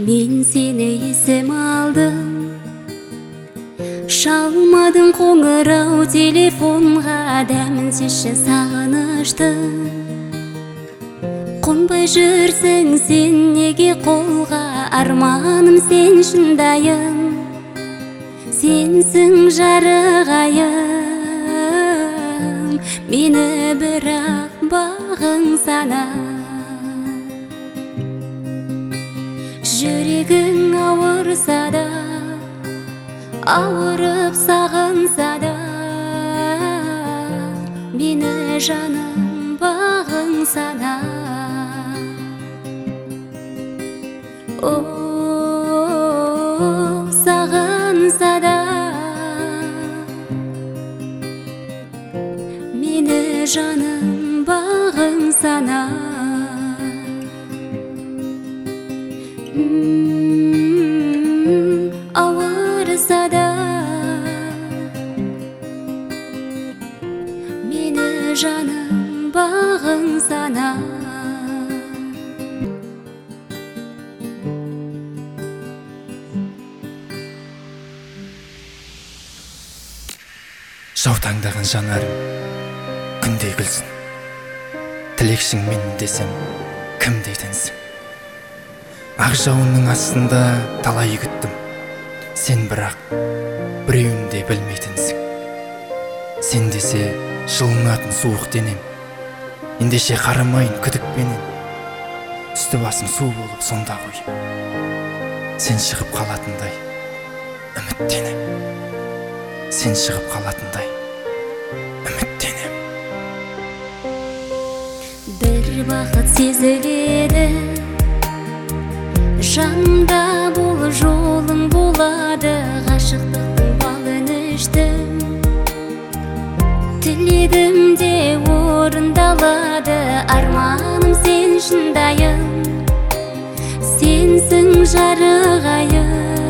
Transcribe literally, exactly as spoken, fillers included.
Мен сені есім алдым, шалмадың қоңырау телефонға, дәмінсізші сағыныштым. Қонбай жүрсің сен неге қолға, арманым сен шындайым, сенсің жарығайым. Мені бірақ бағың сана, жүрегің ауырса да, ауырып сағынса да, мені жаным бағың сана. О, сағынса да, мені жаным бағың сана. Ауырса да, мені жаным бағың сана. Жаутаңдаған жанарым күндей күлсін, тілекшің мен десем кім дейтінсің. Ақ жауынның астында талай күттім, сен бірақ біреуін де білмейтінсің. Сен десе жылынатын суық денем, ендеше қарамайын күдікпенен. Үсті басым су болып сонда ғой, сен шығып қалатындай үміттенем. Сен шығып қалатындай үміттенем. Бір бақыт сезіледі, жанымда бол, жолың болады. Ғашықтықтың балын іштім, тілегім де орындалады. Арманым сен шындайым, сенсің жарығайым.